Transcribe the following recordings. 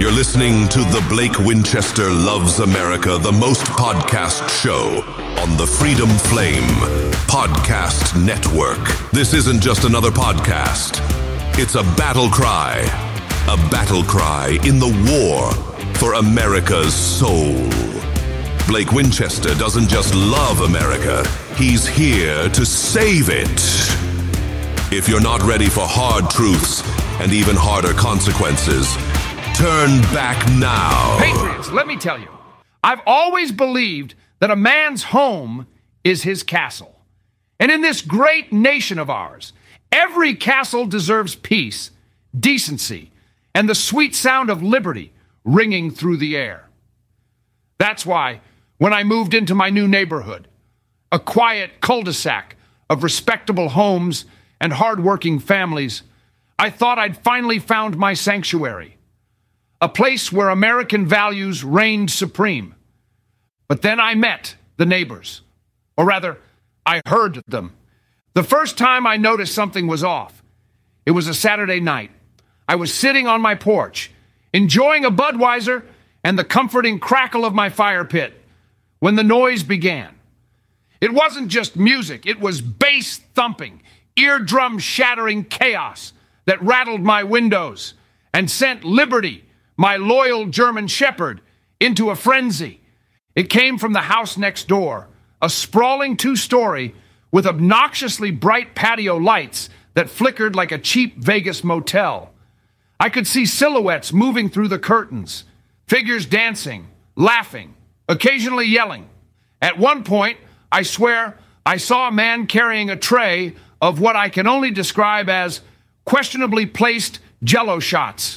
You're listening to The Blake Winchester Loves America, the most podcast show on the Freedom Flame Podcast Network. This isn't just another podcast. It's a battle cry. A battle cry in the war for America's soul. Blake Winchester doesn't just love America. He's here to save it. If you're not ready for hard truths and even harder consequences, turn back now. Patriots, let me tell you, I've always believed that a man's home is his castle. And in this great nation of ours, every castle deserves peace, decency, and the sweet sound of liberty ringing through the air. That's why, when I moved into my new neighborhood, a quiet cul-de-sac of respectable homes and hardworking families, I thought I'd finally found my sanctuary. A place where American values reigned supreme. But then I met the neighbors. Or rather, I heard them. The first time I noticed something was off, it was a Saturday night. I was sitting on my porch, enjoying a Budweiser and the comforting crackle of my fire pit, when the noise began. It wasn't just music, it was bass thumping, eardrum-shattering chaos that rattled my windows and sent Liberty, my loyal German shepherd, into a frenzy. It came from the house next door, a sprawling two-story with obnoxiously bright patio lights that flickered like a cheap Vegas motel. I could see silhouettes moving through the curtains, figures dancing, laughing, occasionally yelling. At one point, I swear, I saw a man carrying a tray of what I can only describe as questionably placed Jell-O shots.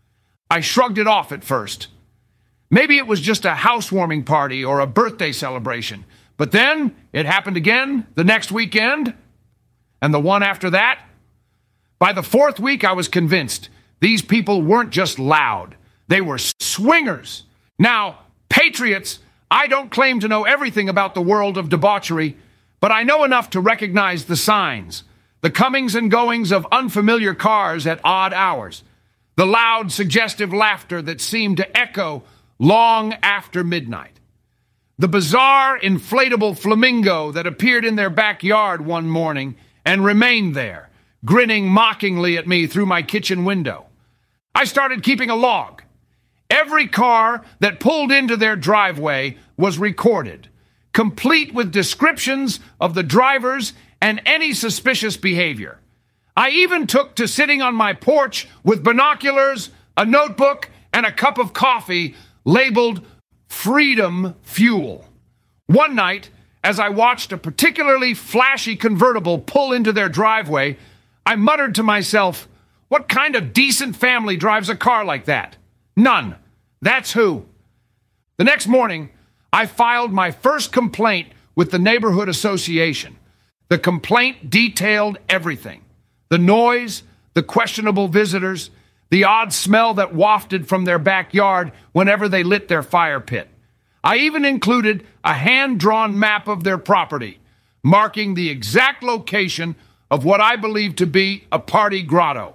I shrugged it off at first. Maybe it was just a housewarming party or a birthday celebration. But then it happened again the next weekend and the one after that. By the fourth week, I was convinced these people weren't just loud. They were swingers. Now, patriots, I don't claim to know everything about the world of debauchery, but I know enough to recognize the signs, the comings and goings of unfamiliar cars at odd hours, the loud, suggestive laughter that seemed to echo long after midnight, the bizarre, inflatable flamingo that appeared in their backyard one morning and remained there, grinning mockingly at me through my kitchen window. I started keeping a log. Every car that pulled into their driveway was recorded, complete with descriptions of the drivers and any suspicious behavior. I even took to sitting on my porch with binoculars, a notebook, and a cup of coffee labeled Freedom Fuel. One night, as I watched a particularly flashy convertible pull into their driveway, I muttered to myself, what kind of decent family drives a car like that? None. That's who. The next morning, I filed my first complaint with the neighborhood association. The complaint detailed everything. The noise, the questionable visitors, the odd smell that wafted from their backyard whenever they lit their fire pit. I even included a hand-drawn map of their property, marking the exact location of what I believed to be a party grotto.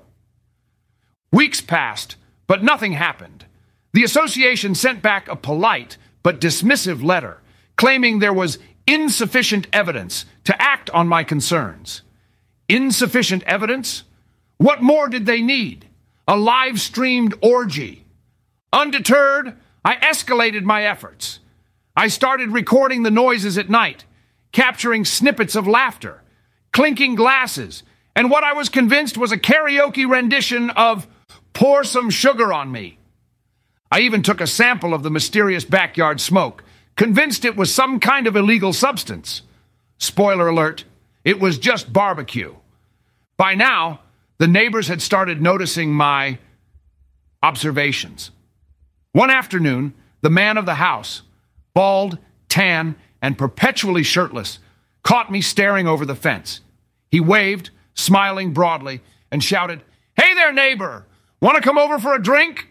Weeks passed, but nothing happened. The association sent back a polite but dismissive letter, claiming there was insufficient evidence to act on my concerns. Insufficient evidence? What more did they need? A live-streamed orgy. Undeterred, I escalated my efforts. I started recording the noises at night, capturing snippets of laughter, clinking glasses, and what I was convinced was a karaoke rendition of Pour Some Sugar on Me. I even took a sample of the mysterious backyard smoke, convinced it was some kind of illegal substance. Spoiler alert, it was just barbecue. By now, the neighbors had started noticing my observations. One afternoon, the man of the house, bald, tan, and perpetually shirtless, caught me staring over the fence. He waved, smiling broadly, and shouted, "Hey there, neighbor! Want to come over for a drink?"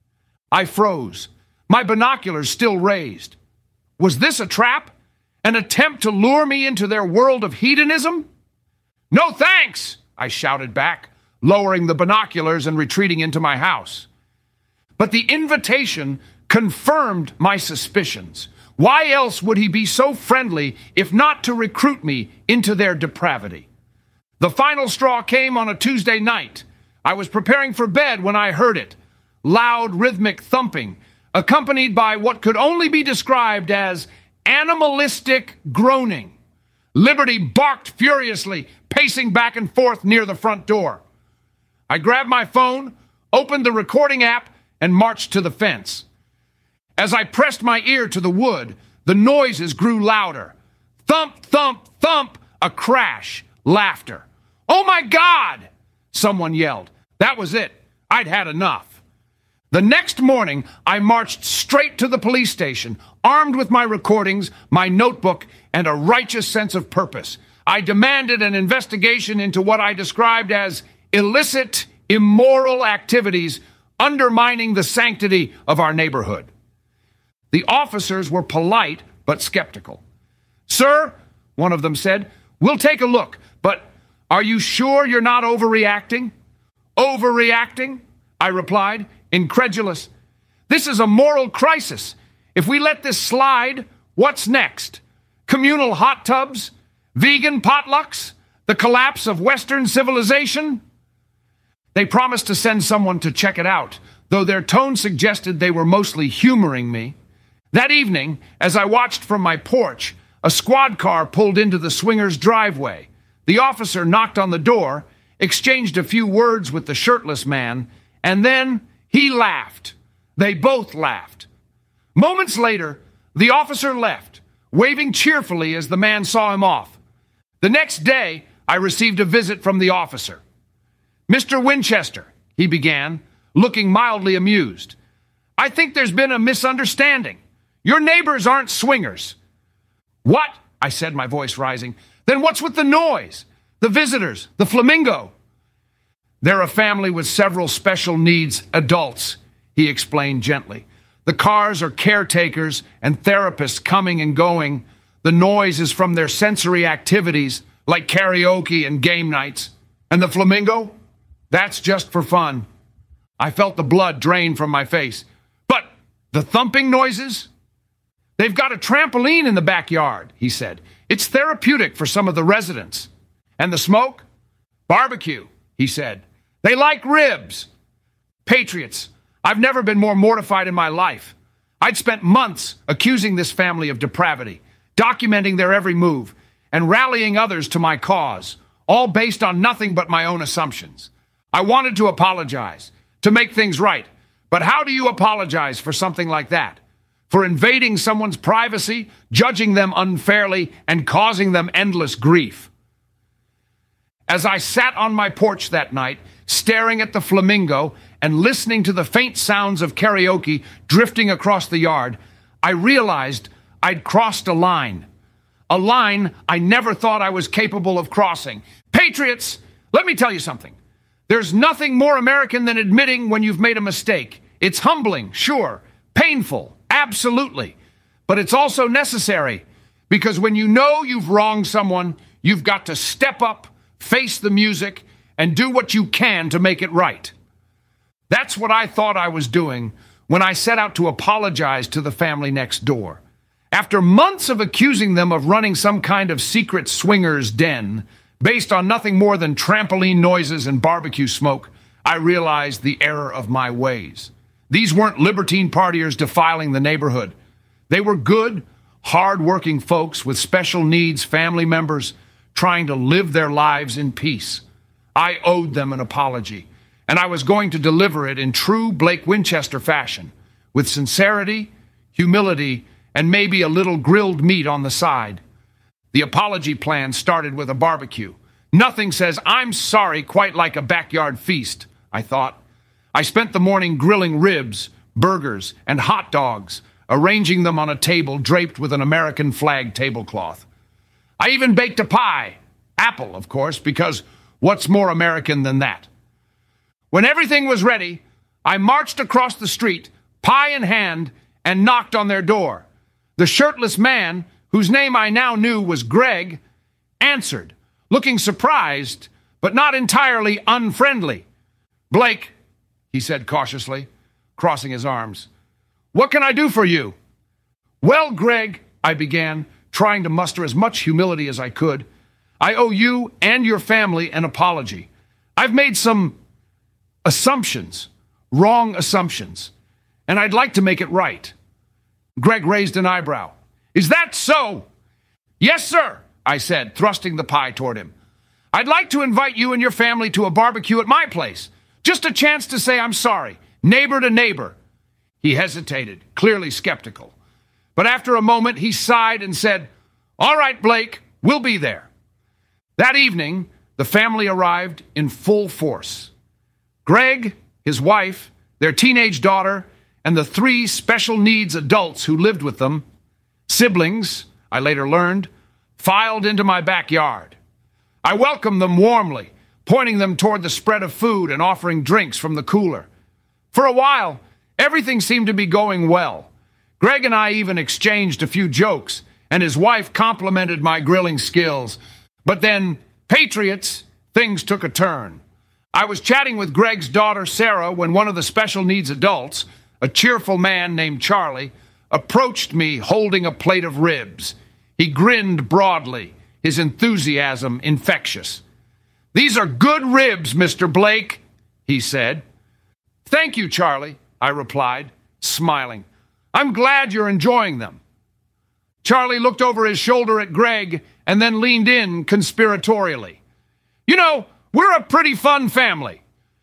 I froze, my binoculars still raised. Was this a trap? An attempt to lure me into their world of hedonism? "No thanks," I shouted back, lowering the binoculars and retreating into my house. But the invitation confirmed my suspicions. Why else would he be so friendly if not to recruit me into their depravity? The final straw came on a Tuesday night. I was preparing for bed when I heard it. Loud, rhythmic thumping, accompanied by what could only be described as animalistic groaning. Liberty barked furiously, pacing back and forth near the front door. I grabbed my phone, opened the recording app, and marched to the fence. As I pressed my ear to the wood, the noises grew louder. Thump, thump, thump, a crash, laughter. "Oh my God!" someone yelled. That was it. I'd had enough. The next morning, I marched straight to the police station, armed with my recordings, my notebook, and a righteous sense of purpose. I demanded an investigation into what I described as illicit, immoral activities undermining the sanctity of our neighborhood. The officers were polite but skeptical. "Sir," one of them said, "we'll take a look, but are you sure you're not overreacting?" "Overreacting?" I replied, incredulous. "This is a moral crisis. If we let this slide, what's next? Communal hot tubs? Vegan potlucks? The collapse of Western civilization?" They promised to send someone to check it out, though their tone suggested they were mostly humoring me. That evening, as I watched from my porch, a squad car pulled into the swingers' driveway. The officer knocked on the door, exchanged a few words with the shirtless man, and then he laughed. They both laughed. Moments later, the officer left, waving cheerfully as the man saw him off. The next day, I received a visit from the officer. "Mr. Winchester," he began, looking mildly amused, "I think there's been a misunderstanding. Your neighbors aren't swingers." "What?" I said, my voice rising. "Then what's with the noise? The visitors, the flamingo?" "They're a family with several special needs adults," he explained gently. "The cars are caretakers and therapists coming and going. The noise is from their sensory activities, like karaoke and game nights. And the flamingo? That's just for fun." I felt the blood drain from my face. "But the thumping noises?" "They've got a trampoline in the backyard," he said. "It's therapeutic for some of the residents." "And the smoke?" "Barbecue," he said. "They like ribs." Patriots, I've never been more mortified in my life. I'd spent months accusing this family of depravity, documenting their every move, and rallying others to my cause, all based on nothing but my own assumptions. I wanted to apologize, to make things right. But how do you apologize for something like that? For invading someone's privacy, judging them unfairly, and causing them endless grief? As I sat on my porch that night, staring at the flamingo and listening to the faint sounds of karaoke drifting across the yard, I realized I'd crossed a line I never thought I was capable of crossing. Patriots, let me tell you something. There's nothing more American than admitting when you've made a mistake. It's humbling, sure, painful, absolutely, but it's also necessary, because when you know you've wronged someone, you've got to step up, face the music, and do what you can to make it right. That's what I thought I was doing when I set out to apologize to the family next door. After months of accusing them of running some kind of secret swingers' den based on nothing more than trampoline noises and barbecue smoke, I realized the error of my ways. These weren't libertine partiers defiling the neighborhood. They were good, hard-working folks with special needs family members trying to live their lives in peace. I owed them an apology, and I was going to deliver it in true Blake Winchester fashion, with sincerity, humility, and maybe a little grilled meat on the side. The apology plan started with a barbecue. Nothing says "I'm sorry" quite like a backyard feast, I thought. I spent the morning grilling ribs, burgers, and hot dogs, arranging them on a table draped with an American flag tablecloth. I even baked a pie. Apple, of course, because what's more American than that? When everything was ready, I marched across the street, pie in hand, and knocked on their door. The shirtless man, whose name I now knew was Greg, answered, looking surprised, but not entirely unfriendly. "Blake," he said cautiously, crossing his arms. "What can I do for you?" "Well, Greg," I began, trying to muster as much humility as I could, "I owe you and your family an apology. I've made some assumptions, wrong assumptions, and I'd like to make it right." Greg raised an eyebrow. "Is that so?" "Yes, sir," I said, thrusting the pie toward him. "I'd like to invite you and your family to a barbecue at my place. Just a chance to say I'm sorry, neighbor to neighbor." He hesitated, clearly skeptical. But after a moment, he sighed and said, "All right, Blake, we'll be there." That evening, the family arrived in full force. Greg, his wife, their teenage daughter, and the 3 special needs adults who lived with them, siblings, I later learned, filed into my backyard. I welcomed them warmly, pointing them toward the spread of food and offering drinks from the cooler. For a while, everything seemed to be going well. Greg and I even exchanged a few jokes, and his wife complimented my grilling skills. But then, Patriots, things took a turn. I was chatting with Greg's daughter, Sarah, when one of the special needs adults, a cheerful man named Charlie, approached me holding a plate of ribs. He grinned broadly, his enthusiasm infectious. "These are good ribs, Mr. Blake," he said. "Thank you, Charlie," I replied, smiling. "I'm glad you're enjoying them." Charlie looked over his shoulder at Greg and then leaned in conspiratorially. "You know, we're a pretty fun family."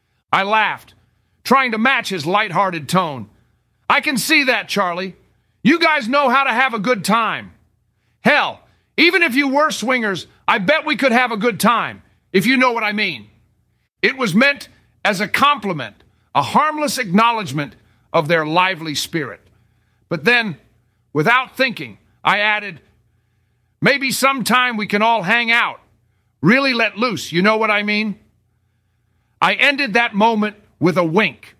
I laughed, trying to match his lighthearted tone. "I can see that, Charlie. You guys know how to have a good time. Hell, even if you were swingers, I bet we could have a good time, if you know what I mean." It was meant as a compliment, a harmless acknowledgement of their lively spirit. But then, without thinking, I added, "Maybe sometime we can all hang out. Really let loose, you know what I mean?" I ended that moment with a wink.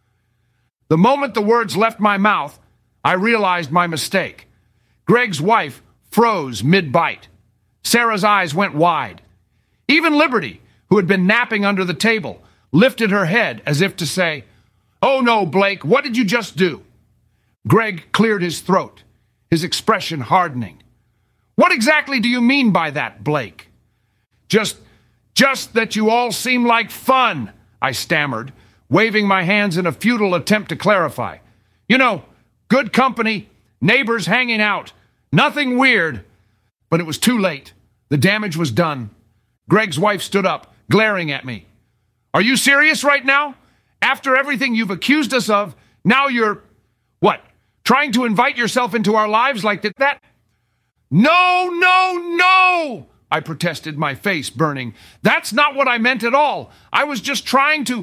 The moment the words left my mouth, I realized my mistake. Greg's wife froze mid-bite. Sarah's eyes went wide. Even Liberty, who had been napping under the table, lifted her head as if to say, "Oh no, Blake, what did you just do?" Greg cleared his throat, his expression hardening. "What exactly do you mean by that, Blake?" Just that you all seem like fun," I stammered, waving my hands in a futile attempt to clarify. "You know, good company, neighbors hanging out, nothing weird." But it was too late. The damage was done. Greg's wife stood up, glaring at me. "Are you serious right now? After everything you've accused us of, now you're, what, trying to invite yourself into our lives like that?" "No, no, no!" I protested, my face burning. "That's not what I meant at all. I was just trying to..."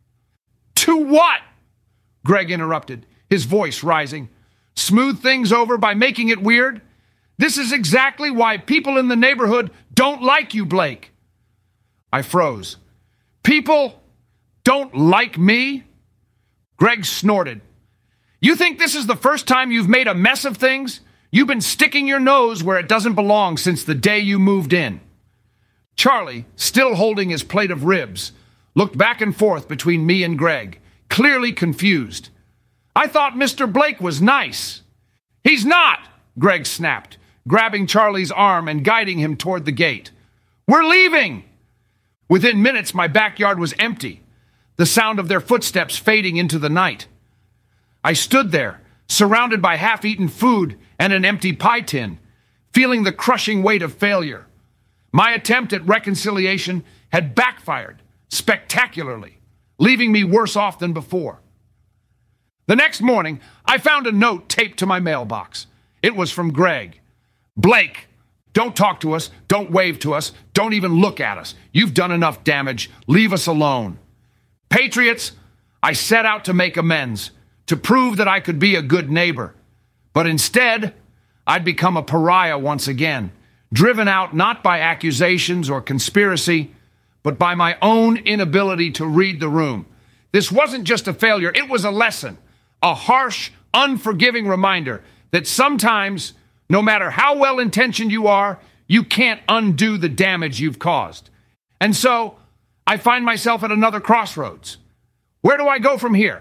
"To what?" Greg interrupted, his voice rising. "Smooth things over by making it weird? This is exactly why people in the neighborhood don't like you, Blake." I froze. "People don't like me?" Greg snorted. "You think this is the first time you've made a mess of things? You've been sticking your nose where it doesn't belong since the day you moved in." Charlie, still holding his plate of ribs, looked back and forth between me and Greg, clearly confused. "I thought Mr. Blake was nice." "He's not," Greg snapped, grabbing Charlie's arm and guiding him toward the gate. "We're leaving." Within minutes, my backyard was empty, the sound of their footsteps fading into the night. I stood there, surrounded by half-eaten food and an empty pie tin, feeling the crushing weight of failure. My attempt at reconciliation had backfired spectacularly, leaving me worse off than before. The next morning, I found a note taped to my mailbox. It was from Greg. "Blake, don't talk to us, don't wave to us, don't even look at us. You've done enough damage. Leave us alone. Patriots, I set out to make amends, to prove that I could be a good neighbor. But instead, I'd become a pariah once again, driven out not by accusations or conspiracy, but by my own inability to read the room. This wasn't just a failure, it was a lesson, a harsh, unforgiving reminder that sometimes, no matter how well-intentioned you are, you can't undo the damage you've caused. And so, I find myself at another crossroads. Where do I go from here?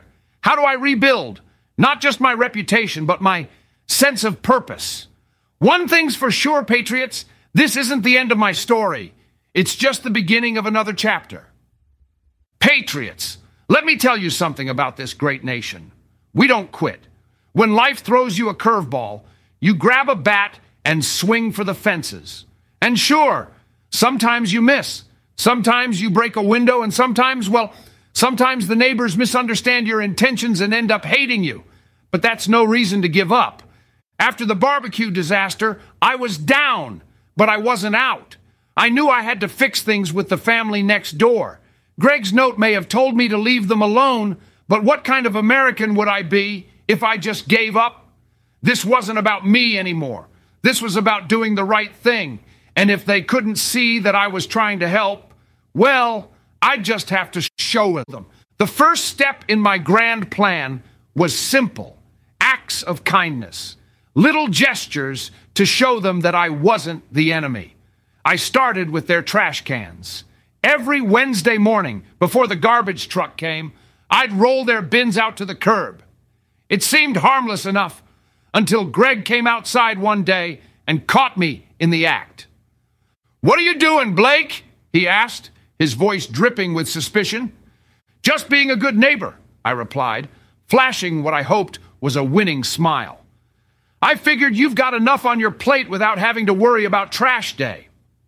How do I rebuild not just my reputation, but my sense of purpose? One thing's for sure, patriots, this isn't the end of my story. It's just the beginning of another chapter. Patriots, let me tell you something about this great nation. We don't quit. When life throws you a curveball, you grab a bat and swing for the fences. And sure, sometimes you miss. Sometimes you break a window, and sometimes the neighbors misunderstand your intentions and end up hating you. But that's no reason to give up. After the barbecue disaster, I was down, but I wasn't out. I knew I had to fix things with the family next door. Greg's note may have told me to leave them alone, but what kind of American would I be if I just gave up? This wasn't about me anymore. This was about doing the right thing. And if they couldn't see that I was trying to help, well, I'd just have to show them. The first step in my grand plan was simple: acts of kindness, little gestures to show them that I wasn't the enemy. I started with their trash cans. Every Wednesday morning, before the garbage truck came, I'd roll their bins out to the curb. It seemed harmless enough until Greg came outside one day and caught me in the act. "What are you doing, Blake?" he asked, his voice dripping with suspicion. "Just being a good neighbor," I replied, flashing what I hoped was a winning smile. "I figured you've got enough on your plate without having to worry about trash day."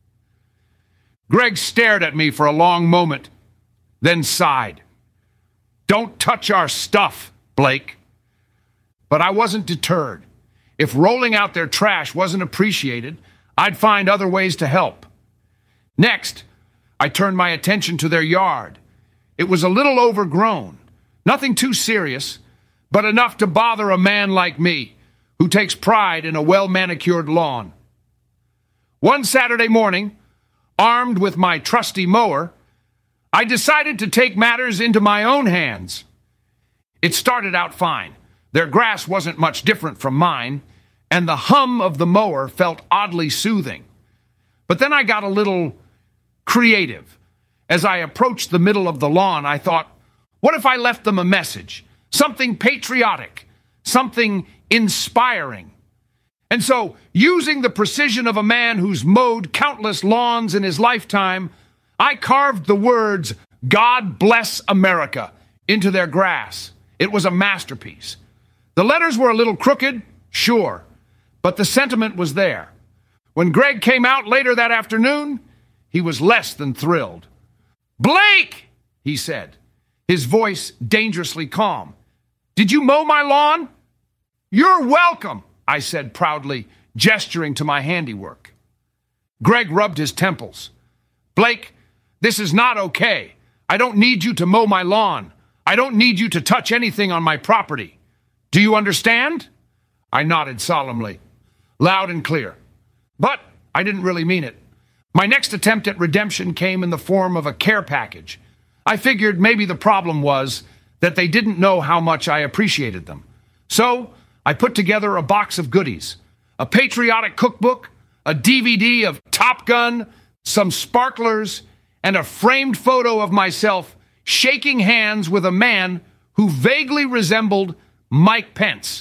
Greg stared at me for a long moment, then sighed. "Don't touch our stuff, Blake." But I wasn't deterred. If rolling out their trash wasn't appreciated, I'd find other ways to help. Next, I turned my attention to their yard. It was a little overgrown, nothing too serious, but enough to bother a man like me, who takes pride in a well-manicured lawn. One Saturday morning, armed with my trusty mower, I decided to take matters into my own hands. It started out fine. Their grass wasn't much different from mine, and the hum of the mower felt oddly soothing. But then I got a little creative. As I approached the middle of the lawn, I thought, what if I left them a message? Something patriotic, something inspiring. And so, using the precision of a man who's mowed countless lawns in his lifetime, I carved the words, "God bless America," into their grass. It was a masterpiece. The letters were a little crooked, sure, but the sentiment was there. When Greg came out later that afternoon, he was less than thrilled. "Blake," he said, his voice dangerously calm, "did you mow my lawn?" "You're welcome," I said proudly, gesturing to my handiwork. Greg rubbed his temples. "Blake, this is not okay. I don't need you to mow my lawn. I don't need you to touch anything on my property. Do you understand?" I nodded solemnly, loud and clear. But I didn't really mean it. My next attempt at redemption came in the form of a care package. I figured maybe the problem was that they didn't know how much I appreciated them. So I put together a box of goodies: a patriotic cookbook, a DVD of Top Gun, some sparklers, and a framed photo of myself shaking hands with a man who vaguely resembled Mike Pence.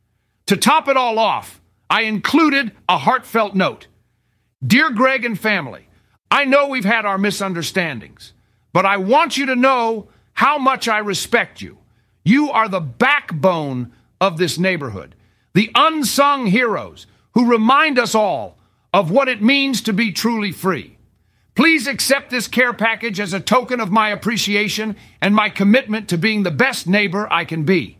To top it all off, I included a heartfelt note. "Dear Greg and family, I know we've had our misunderstandings, but I want you to know how much I respect you. You are the backbone of this neighborhood, the unsung heroes who remind us all of what it means to be truly free. Please accept this care package as a token of my appreciation and my commitment to being the best neighbor I can be.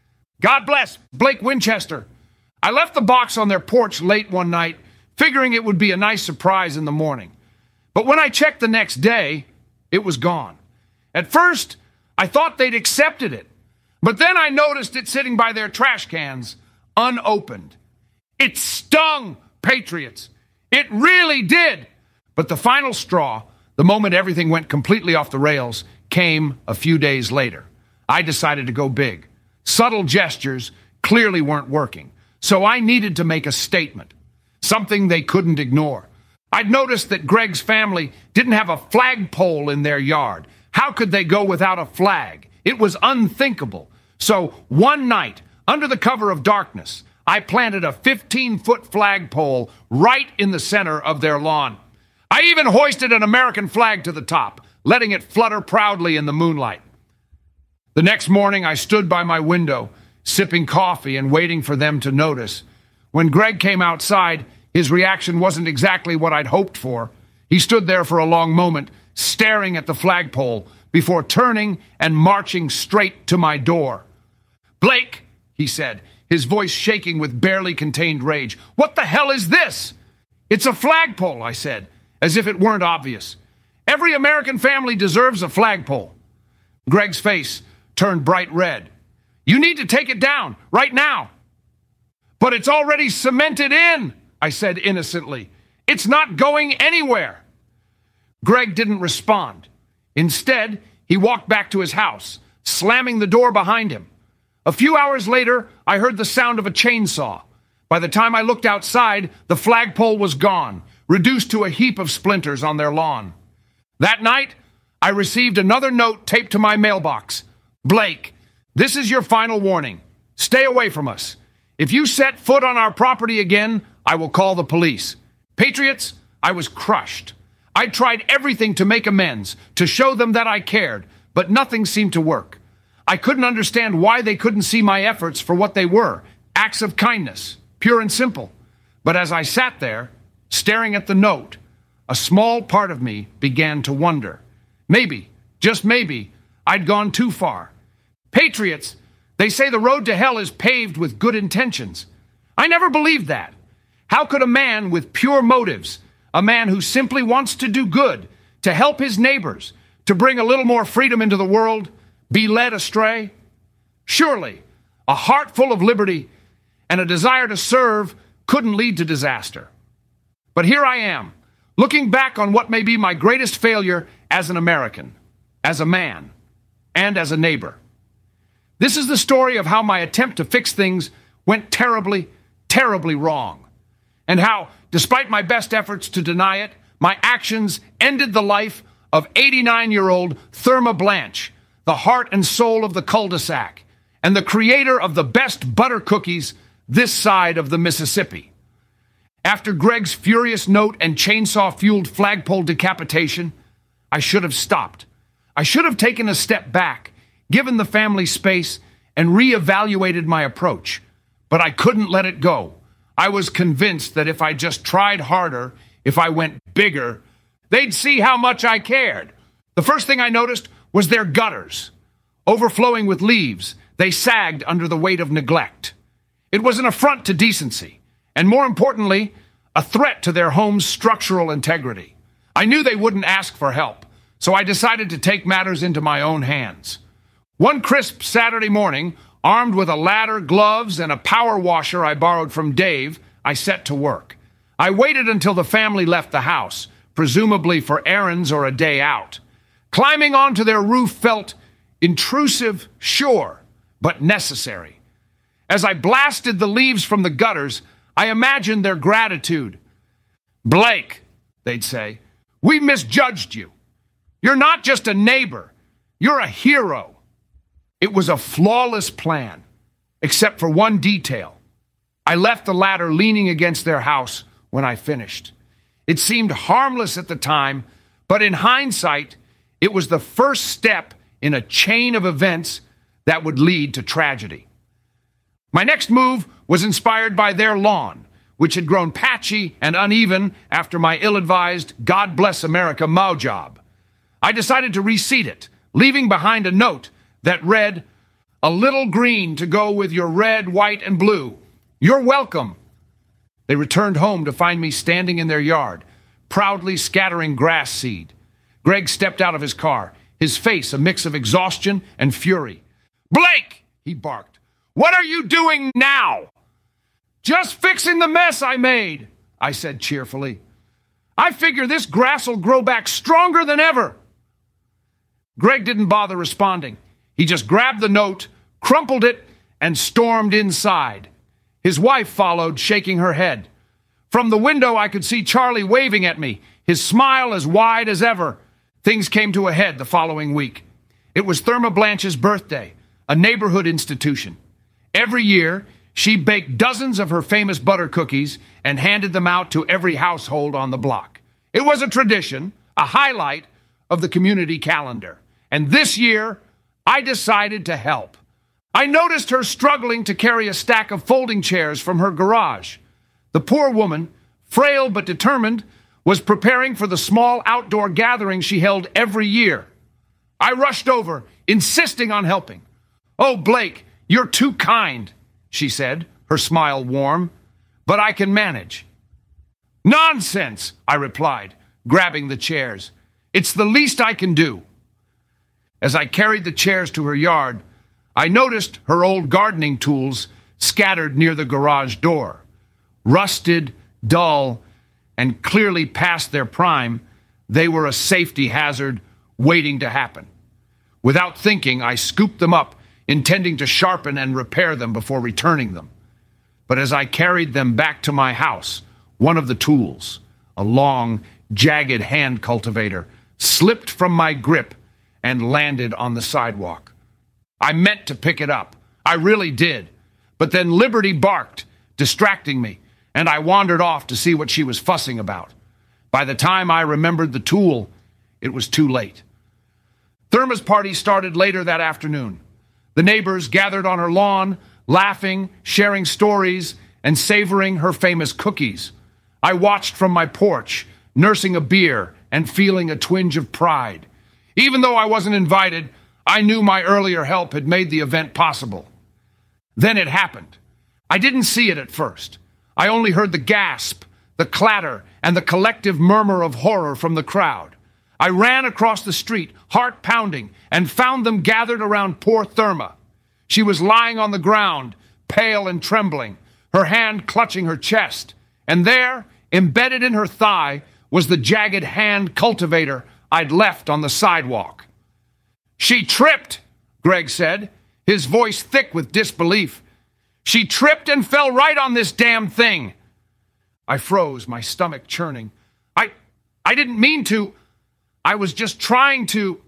God bless, Blake Winchester." I left the box on their porch late one night, figuring it would be a nice surprise in the morning. But when I checked the next day, it was gone. At first, I thought they'd accepted it, but then I noticed it sitting by their trash cans, unopened. It stung, patriots. It really did. But the final straw, the moment everything went completely off the rails, came a few days later. I decided to go big. Subtle gestures clearly weren't working, so I needed to make a statement, something they couldn't ignore. I'd noticed that Greg's family didn't have a flagpole in their yard. How could they go without a flag? It was unthinkable. So one night, under the cover of darkness, I planted a 15-foot flagpole right in the center of their lawn. I even hoisted an American flag to the top, letting it flutter proudly in the moonlight. The next morning, I stood by my window, sipping coffee and waiting for them to notice. When Greg came outside, his reaction wasn't exactly what I'd hoped for. He stood there for a long moment, staring at the flagpole, before turning and marching straight to my door. "Blake," he said, his voice shaking with barely contained rage, "what the hell is this?" "It's a flagpole," I said, as if it weren't obvious. "Every American family deserves a flagpole." Greg's face turned bright red. "You need to take it down, right now." "But it's already cemented in," I said innocently. "It's not going anywhere." Greg didn't respond. Instead, he walked back to his house, slamming the door behind him. A few hours later, I heard the sound of a chainsaw. By the time I looked outside, the flagpole was gone, reduced to a heap of splinters on their lawn. That night, I received another note taped to my mailbox. "Blake, this is your final warning. Stay away from us. If you set foot on our property again, I will call the police." Patriots, I was crushed. I tried everything to make amends, to show them that I cared, but nothing seemed to work. I couldn't understand why they couldn't see my efforts for what they were, acts of kindness, pure and simple. But as I sat there, staring at the note, a small part of me began to wonder. Maybe, just maybe, I'd gone too far. Patriots, they say the road to hell is paved with good intentions. I never believed that. How could a man with pure motives, a man who simply wants to do good, to help his neighbors, to bring a little more freedom into the world, be led astray? Surely, a heart full of liberty and a desire to serve couldn't lead to disaster. But here I am, looking back on what may be my greatest failure as an American, as a man, and as a neighbor. This is the story of how my attempt to fix things went terribly, terribly wrong, and how, despite my best efforts to deny it, my actions ended the life of 89-year-old Thurma Blanche, the heart and soul of the cul-de-sac, and the creator of the best butter cookies this side of the Mississippi. After Greg's furious note and chainsaw-fueled flagpole decapitation, I should have stopped. I should have taken a step back, given the family space, and reevaluated my approach. But I couldn't let it go. I was convinced that if I just tried harder, if I went bigger, they'd see how much I cared. The first thing I noticed was their gutters. Overflowing with leaves, they sagged under the weight of neglect. It was an affront to decency, and more importantly, a threat to their home's structural integrity. I knew they wouldn't ask for help, so I decided to take matters into my own hands. One crisp Saturday morning, armed with a ladder, gloves, and a power washer I borrowed from Dave, I set to work. I waited until the family left the house, presumably for errands or a day out. Climbing onto their roof felt intrusive, sure, but necessary. As I blasted the leaves from the gutters, I imagined their gratitude. "Blake," they'd say, "we misjudged you. You're not just a neighbor, you're a hero." It was a flawless plan, except for one detail. I left the ladder leaning against their house when I finished. It seemed harmless at the time, but in hindsight, it was the first step in a chain of events that would lead to tragedy. My next move was inspired by their lawn, which had grown patchy and uneven after my ill-advised God Bless America mow job. I decided to reseed it, leaving behind a note that read, "A little green to go with your red, white, and blue. You're welcome." They returned home to find me standing in their yard, proudly scattering grass seed. Greg stepped out of his car, his face a mix of exhaustion and fury. "Blake," he barked, "what are you doing now?" "Just fixing the mess I made," I said cheerfully. "I figure this grass will grow back stronger than ever." Greg didn't bother responding. He just grabbed the note, crumpled it, and stormed inside. His wife followed, shaking her head. From the window, I could see Charlie waving at me, his smile as wide as ever. Things came to a head the following week. It was Thurma Blanche's birthday, a neighborhood institution. Every year, she baked dozens of her famous butter cookies and handed them out to every household on the block. It was a tradition, a highlight of the community calendar. And this year, I decided to help. I noticed her struggling to carry a stack of folding chairs from her garage. The poor woman, frail but determined, was preparing for the small outdoor gathering she held every year. I rushed over, insisting on helping. "Oh, Blake, you're too kind," she said, her smile warm, "but I can manage." "Nonsense," I replied, grabbing the chairs. "It's the least I can do." As I carried the chairs to her yard, I noticed her old gardening tools scattered near the garage door. Rusted, dull, and clearly past their prime, they were a safety hazard waiting to happen. Without thinking, I scooped them up, intending to sharpen and repair them before returning them. But as I carried them back to my house, one of the tools, a long, jagged hand cultivator, slipped from my grip and landed on the sidewalk. I meant to pick it up. I really did. But then Liberty barked, distracting me, and I wandered off to see what she was fussing about. By the time I remembered the tool, it was too late. Thurma's party started later that afternoon. The neighbors gathered on her lawn, laughing, sharing stories, and savoring her famous cookies. I watched from my porch, nursing a beer and feeling a twinge of pride. Even though I wasn't invited, I knew my earlier help had made the event possible. Then it happened. I didn't see it at first. I only heard the gasp, the clatter, and the collective murmur of horror from the crowd. I ran across the street, heart pounding, and found them gathered around poor Thurma. She was lying on the ground, pale and trembling, her hand clutching her chest. And there, embedded in her thigh, was the jagged hand cultivator I'd left on the sidewalk. "She tripped," Greg said, his voice thick with disbelief. "She tripped and fell right on this damn thing." I froze, my stomach churning. I didn't mean to. I was just trying to.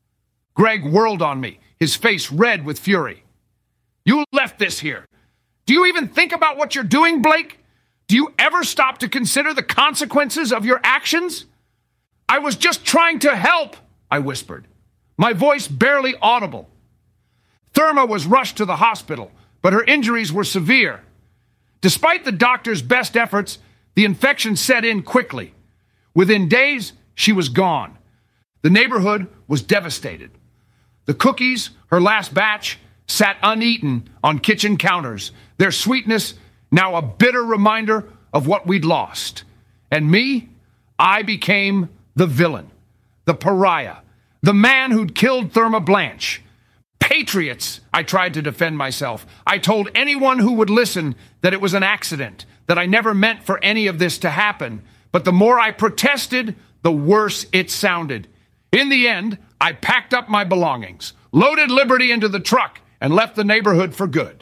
Greg whirled on me, his face red with fury. "You left this here. Do you even think about what you're doing, Blake? Do you ever stop to consider the consequences of your actions?" "I was just trying to help," I whispered, my voice barely audible. Thurma was rushed to the hospital, but her injuries were severe. Despite the doctor's best efforts, the infection set in quickly. Within days, she was gone. The neighborhood was devastated. The cookies, her last batch, sat uneaten on kitchen counters, their sweetness now a bitter reminder of what we'd lost. And me, I became the villain, the pariah, the man who'd killed Thurma Blanche. "Patriots," I tried to defend myself. I told anyone who would listen that it was an accident, that I never meant for any of this to happen. But the more I protested, the worse it sounded. In the end, I packed up my belongings, loaded Liberty into the truck, and left the neighborhood for good.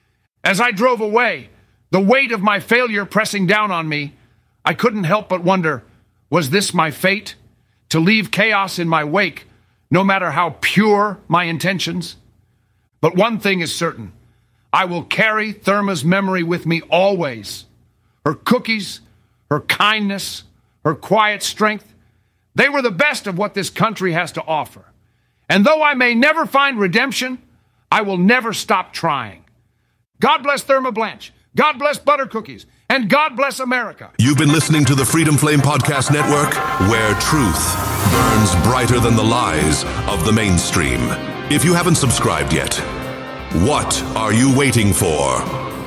As I drove away, the weight of my failure pressing down on me, I couldn't help but wonder, was this my fate? To leave chaos in my wake, no matter how pure my intentions? But one thing is certain. I will carry Thurma's memory with me always. Her cookies, her kindness, her quiet strength, they were the best of what this country has to offer. And though I may never find redemption, I will never stop trying. God bless Thurma Blanche. God bless butter cookies. And God bless America. You've been listening to the Freedom Flame Podcast Network, where truth burns brighter than the lies of the mainstream. If you haven't subscribed yet, what are you waiting for?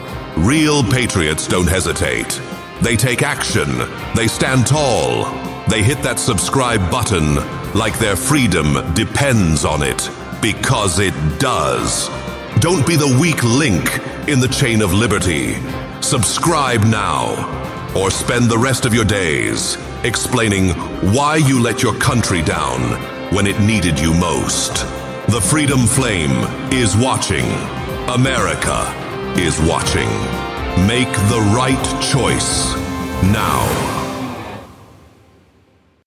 Real patriots don't hesitate. They take action. They stand tall. They hit that subscribe button like their freedom depends on it, because it does. Don't be the weak link in the chain of liberty. Subscribe now, or spend the rest of your days explaining why you let your country down when it needed you most. The Freedom Flame is watching. America is watching. Make the right choice now.